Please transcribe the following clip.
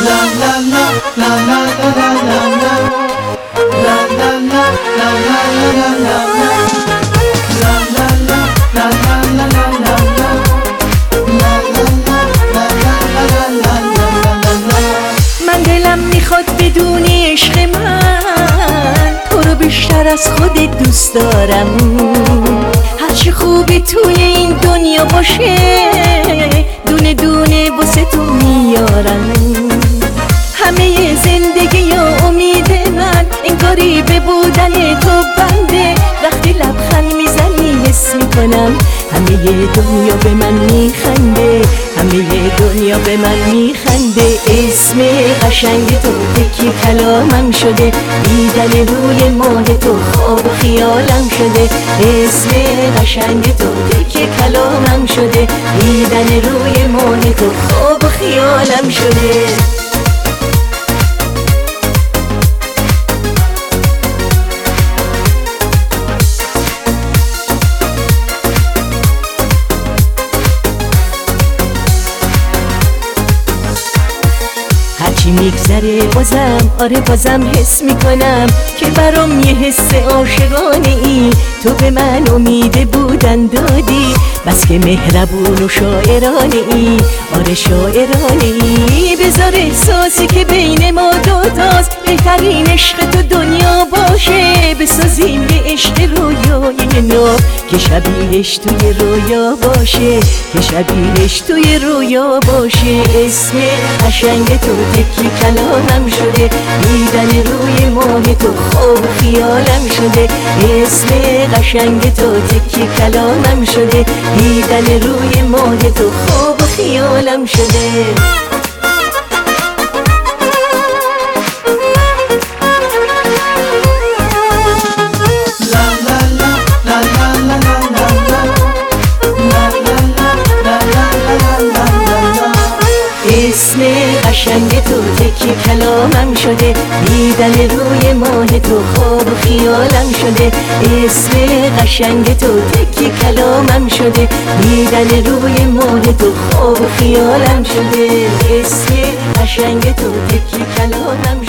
من دلم میخواد بدونی عشق من تو رو بیشتر از خودت دوست دارم. هرچی خوبی توی این دنیا باشه دونه دونه واسه تو میارم. همه زندگی یا امید من انگاری به بودن تو بنده. وقتی لبخند میزنی حس میکنم همه دنیا به من میخنده، همه دنیا به من میخنده. اسم قشنگ تو تکی کلامم شده، دیدن روی ماه تو خواب و خیالم شده. اسم قشنگ تو تکی کلامم شده، دیدن روی ماه تو خواب و خیالم شده. هرچی میگذره بازم آره بازم حس میکنم که برام یه حس عاشقانه ای تو به من امید بودن دادی. بس که مهربون و شاعرانه ای، آره شاعرانه ای. بذار احساسی که بین ما دوتاست بهترین عشق تو دنیا باشه. بسازیم یه عشق رویای نو که شبیهش توی رویا باشه، که شبیهش توی رویا باشه. اسم قشنگ تو تکی کلامم شده، دیدن روی ماه تو خواب خیالم شده. اسم قشنگ تو تکی کلامم شده، دیدن روی ماه تو خواب خیالم شده. اسم قشنگ تو تکی کلامم شده، دیدن روی ماه تو خواب و خیالم شده. اسم قشنگ تو تکی کلامم شده، دیدن روی ماه تو خواب و خیالم شده. اسم قشنگ تو تکی کلامم